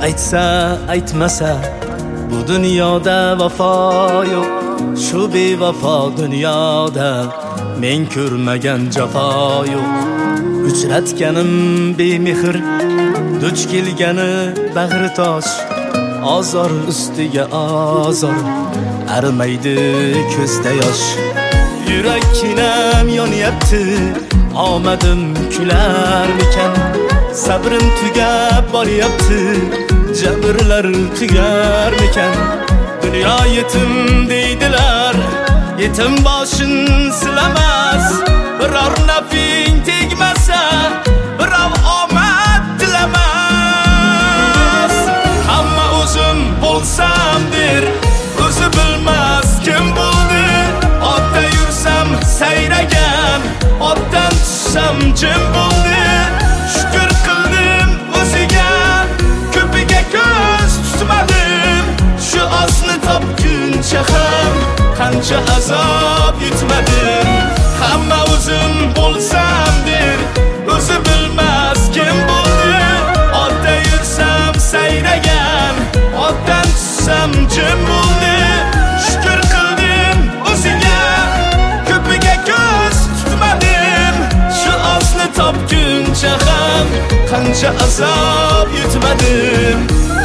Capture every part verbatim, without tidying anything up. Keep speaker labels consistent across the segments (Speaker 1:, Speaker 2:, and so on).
Speaker 1: aytsa aytmasa bu dunyoda vafo yo'q. Shu bevafo dunyoda men ko'rmagan jafo yo'q. Uchratganim bemehr, duch kelgani bag'ri tosh. Azor ustiga azor, arimaydi ko'zda yosh. Yurakkinam yonyapti, omadim kularmikan. Sabrim tugab boryapti, jabrlar tugarmikan. Dunyo yetim deydilar, yetim boshin silamas. Biror nafing tegmasa, birov omad tilamas. Hamma o'zim bo'lsam der, o'zi bilmas kim bo'ldi. Otda yursam sayragan, otdan tushsam jim bo'ldi. Shukr qildim o'ziga, ko'piga ko'z tutmadim. Shu osni topguncha ham qancha azob yutmadim. Hamma o'zim bo'lsam der, o'zi bilmas kim bo'ldi. Otda yursam sayragan, otdan tushsam jim bo'ldi. Shukr qildim o'ziga, ko'piga ko'z tutmadim. Shu osni topguncha ham qancha azob yutmadim.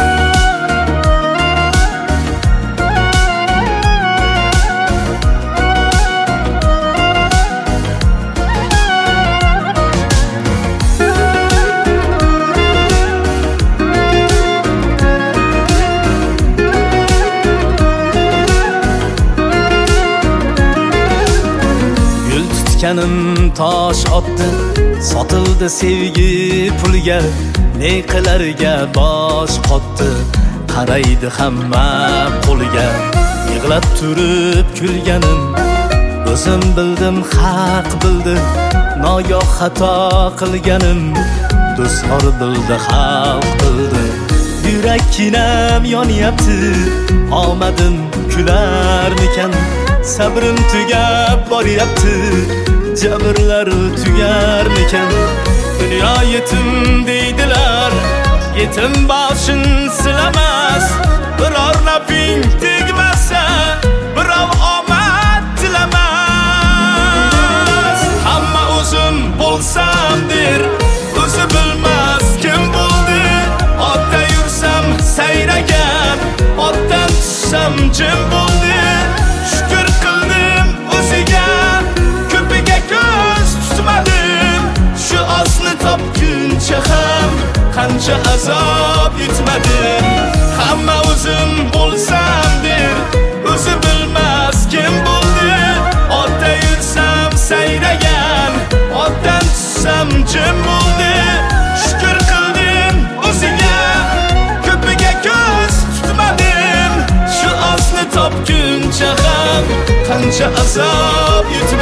Speaker 1: Kanim tosh otdi, sotildi sevgi pulga. Ne qilarga bosh qotdi, qaraydi hamma qo'liga. Yig'lab turib kulganim, o'zim bildim haq bildi. Nogoh xato qilganim, do'stlar bildi xalq bildi. Yurakkinam yonyapti, omadim kularmikan. Sabrim tugab boryapti, jabrlar tugarmikan. Dunyo yetim deydilar, yetim boshin silamas. Biror nafing tegmasa, birov omad tilamas. Hamma o'zim bo'lsam der, o'zi bilmas kim bo'ldi. Otda yursam sayragan, otdan tushsam jim bo'ldi. Shukr qildim o'ziga, ko'piga ko'z tutmadim. Shu osni topguncha ham qancha azob yutmadim. Hamma o'zim bo'lsam der, o'zi bilmas kim bo'ldi. Otda yursam sayragan, otdan tushsam jim bo'ldi. Shukr qildim o'ziga, ko'piga ko'z tutmadim. Shu osni topguncha ham qancha azob yutmadim.